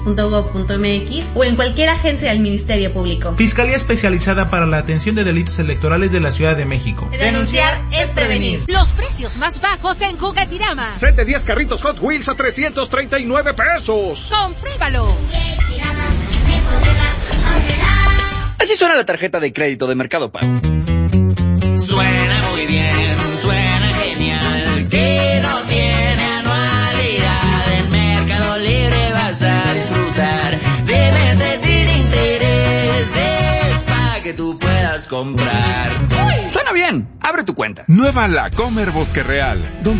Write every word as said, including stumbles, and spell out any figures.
punto gob punto mx o en cualquier agencia del Ministerio Público. Fiscalía Especializada para la Atención de Delitos Electorales de la Ciudad de México. Denunciar es prevenir. Los precios más bajos en Juguetirama. Set de diez carritos Hot Wheels a trescientos treinta y nueve pesos. ¡Compruébalo! Así suena la tarjeta de crédito de Mercado Pago. Suena muy bien, suena genial, que no tiene anualidad. En Mercado Libre vas a disfrutar de meses sin intereses para que tú puedas comprar. Suena bien, abre tu cuenta. Nueva La Comer Bosque Real, donde